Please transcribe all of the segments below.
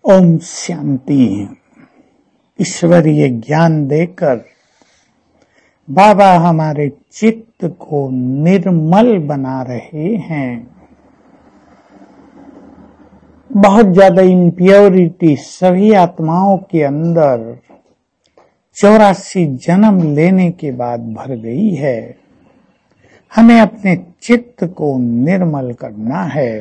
ओम शांति। ईश्वरीय ज्ञान देकर बाबा हमारे चित्त को निर्मल बना रहे हैं। बहुत ज्यादा इम्प्योरिटी सभी आत्माओं के अंदर 84 जन्म लेने के बाद भर गई है। हमें अपने चित्त को निर्मल करना है।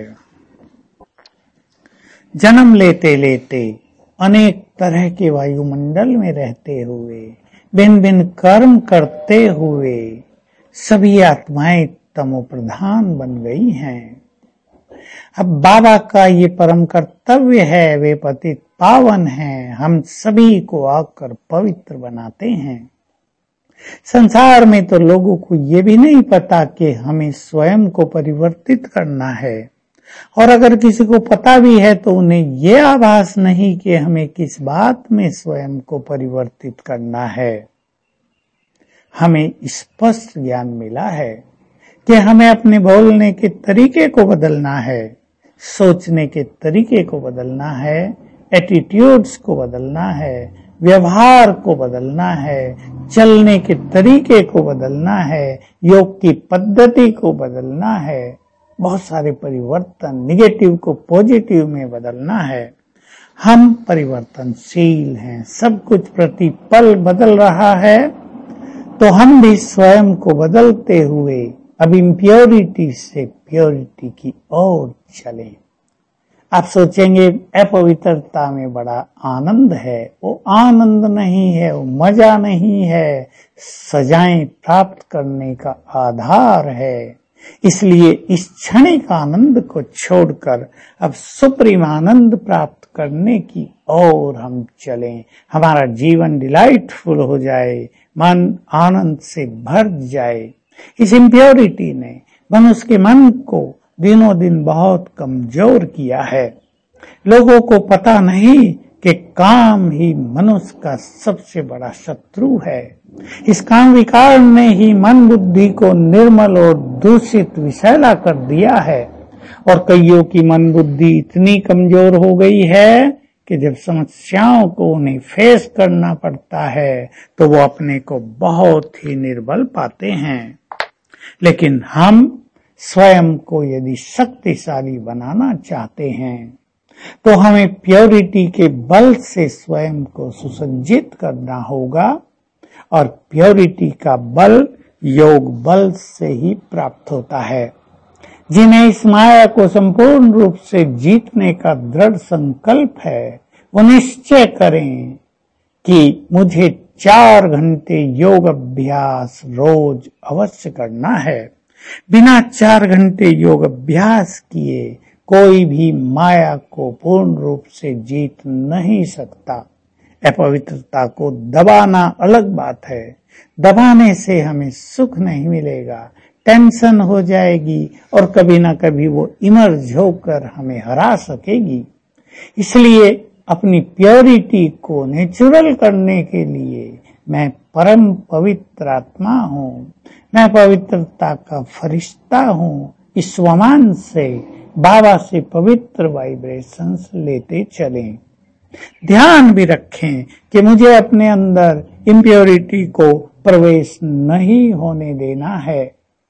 जन्म लेते लेते अनेक तरह के वायुमंडल में रहते हुए, भिन्न भिन्न कर्म करते हुए सभी आत्माएं तमो प्रधान बन गई हैं। अब बाबा का ये परम कर्तव्य है, वे पतित पावन हैं, हम सभी को आकर पवित्र बनाते हैं। संसार में तो लोगों को ये भी नहीं पता कि हमें स्वयं को परिवर्तित करना है, और अगर किसी को पता भी है तो उन्हें ये आभास नहीं कि हमें किस बात में स्वयं को परिवर्तित करना है। हमें स्पष्ट ज्ञान मिला है कि हमें अपने बोलने के तरीके को बदलना है, सोचने के तरीके को बदलना है, एटीट्यूड्स को बदलना है, व्यवहार को बदलना है, चलने के तरीके को बदलना है, योग की पद्धति को बदलना है। बहुत सारे परिवर्तन, निगेटिव को पॉजिटिव में बदलना है। हम परिवर्तनशील हैं, सब कुछ प्रतिपल बदल रहा है, तो हम भी स्वयं को बदलते हुए अब इम्प्योरिटी से प्योरिटी की ओर चलें। आप सोचेंगे अपवित्रता में बड़ा आनंद है। वो आनंद नहीं है, वो मजा नहीं है, सजाएं प्राप्त करने का आधार है। इसलिए इस क्षणिक आनंद को छोड़कर अब सुप्रीम आनंद प्राप्त करने की ओर हम चलें। हमारा जीवन डिलाइटफुल हो जाए, मन आनंद से भर जाए। इस इम्प्योरिटी ने मनुष्य के मन को दिनों दिन बहुत कमजोर किया है। लोगों को पता नहीं कि काम ही मनुष्य का सबसे बड़ा शत्रु है। इस काम विकार ने ही मन बुद्धि को निर्मल और दूषित विषैला कर दिया है, और कईयों की मन बुद्धि इतनी कमजोर हो गई है कि जब समस्याओं को उन्हें फेस करना पड़ता है तो वो अपने को बहुत ही निर्बल पाते हैं। लेकिन हम स्वयं को यदि शक्तिशाली बनाना चाहते हैं तो हमें प्योरिटी के बल से स्वयं को सुसज्जित करना होगा, और प्योरिटी का बल योग बल से ही प्राप्त होता है। जिन्हें इस माया को संपूर्ण रूप से जीतने का दृढ़ संकल्प है, वो निश्चय करें कि मुझे 4 घंटे योग अभ्यास रोज अवश्य करना है। बिना 4 घंटे योग अभ्यास किए कोई भी माया को पूर्ण रूप से जीत नहीं सकता। अपवित्रता को दबाना अलग बात है, दबाने से हमें सुख नहीं मिलेगा, टेंशन हो जाएगी और कभी ना कभी वो इमर्ज होकर हमें हरा सकेगी। इसलिए अपनी प्योरिटी को नेचुरल करने के लिए मैं परम पवित्र आत्मा हूँ, मैं पवित्रता का फरिश्ता हूँ। इस स्वमान से बाबा से पवित्र वाइब्रेशंस लेते चलें। ध्यान भी रखें कि मुझे अपने अंदर इम्प्योरिटी को प्रवेश नहीं होने देना है।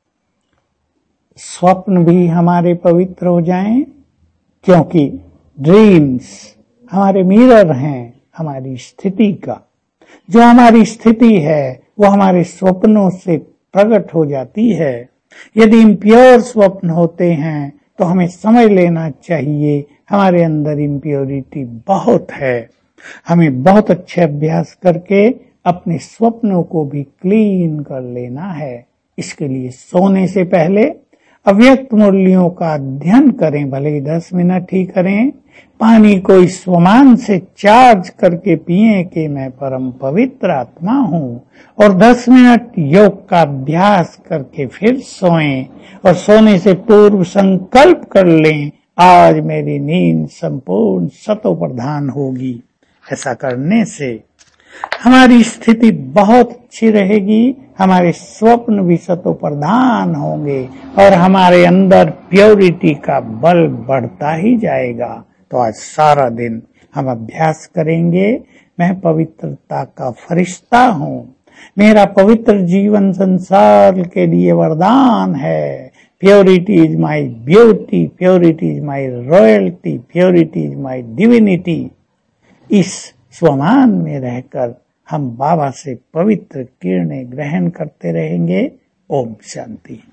स्वप्न भी हमारे पवित्र हो जाएं, क्योंकि ड्रीम्स हमारे मिरर हैं हमारी स्थिति का। जो हमारी स्थिति है वो हमारे स्वप्नों से प्रकट हो जाती है। यदि इम्प्योर स्वप्न होते हैं तो हमें समझ लेना चाहिए हमारे अंदर इम्प्योरिटी बहुत है। हमें बहुत अच्छे अभ्यास करके अपने स्वप्नों को भी क्लीन कर लेना है। इसके लिए सोने से पहले अव्यक्त मुरलियों का अध्ययन करें, भले ही 10 मिनट ही करें। पानी को इस स्वमान से चार्ज करके पिएं कि मैं परम पवित्र आत्मा हूँ, और 10 मिनट योग का अभ्यास करके फिर सोएं, और सोने से पूर्व संकल्प कर लें आज मेरी नींद संपूर्ण सतो प्रधान होगी। ऐसा करने से हमारी स्थिति बहुत अच्छी रहेगी, हमारे स्वप्न भी सतो प्रधान होंगे और हमारे अंदर प्योरिटी का बल बढ़ता ही जाएगा। तो आज सारा दिन हम अभ्यास करेंगे। मैं पवित्रता का फरिश्ता हूँ, मेरा पवित्र जीवन संसार के लिए वरदान है। Purity is my beauty, purity is my royalty, purity is my divinity. इस स्वमान में रहकर हम बाबा से पवित्र किरणें ग्रहण करते रहेंगे। ओम शांति।